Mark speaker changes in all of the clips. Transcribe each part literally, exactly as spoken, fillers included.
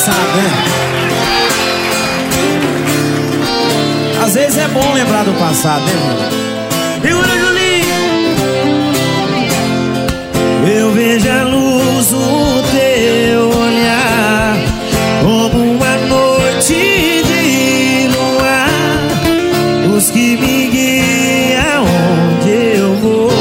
Speaker 1: passado, né? Às vezes é bom lembrar do passado, né, mano? Segura, Julinho! Eu vejo a luz no teu olhar, como uma noite de luar, luz que me guia onde eu vou.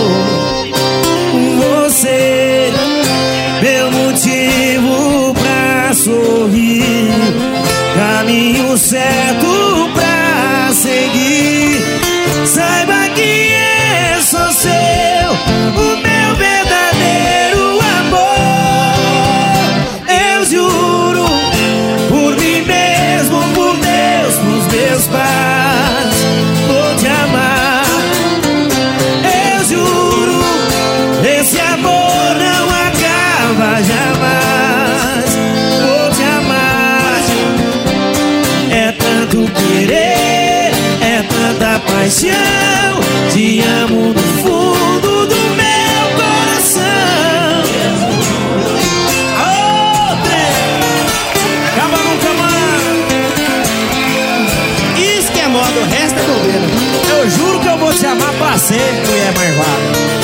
Speaker 1: Você, meu motivo pra sorrir, caminho certo pra seguir. Saiba que eu sou seu, o meu verdadeiro amor. Eu juro, por mim mesmo, por Deus, pros meus pais, vou te amar. Eu juro, esse amor não acaba jamais. Vou te amar. É tanto querer, é tanta paixão, te amo no fundo do meu coração. Outra! Acaba nunca mais. Isso que é moda, o resto é bobeira. Eu juro que eu vou te amar pra sempre, mulher marvada.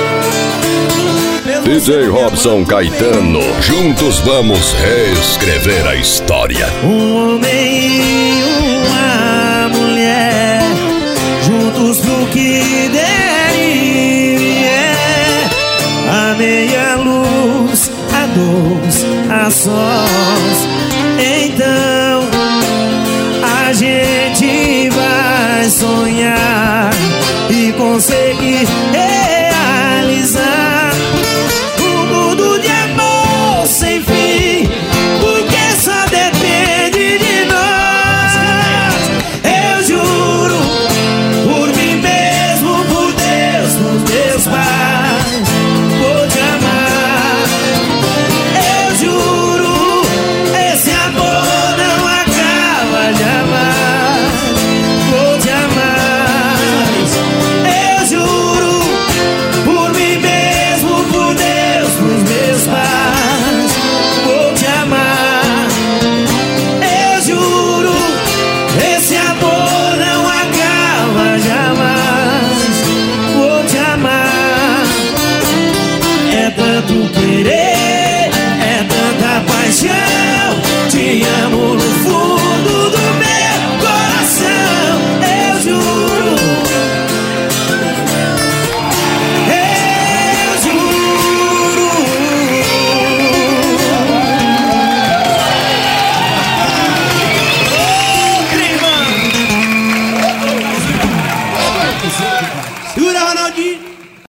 Speaker 2: D J Robson Caetano, juntos vamos reescrever a história.
Speaker 1: Um homem e uma mulher, juntos pro que der e vier. A meia luz, a dois, a sós. Então a gente vai sonhar e conseguir realizar um mundo de amor sem fim, porque só depende de nós. Eu juro, por mim mesmo, por Deus, por meus pais, vou te amar. Eu juro, esse amor não acaba jamais. Vou te amar. Eu juro, por mim mesmo, por Deus, pros meus pais, vou te amar. Eu juro, esse amor não acaba jamais. Vou te amar. É tanto querer,